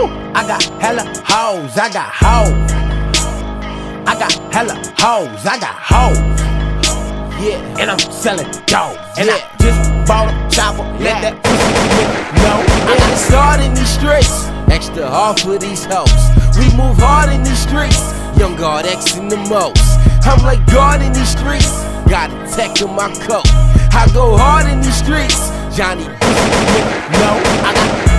I got hella hoes, I got hoes. I got hella hoes, I got hoes. Yeah, and I'm selling dope. And I just bought a chopper, let that pussy know. I got it started in these streets, extra hard for these hoes. We move hard in these streets, young God X in the most. I'm like God in these streets, got a tech in my coat. I go hard in these streets, Johnny no, I got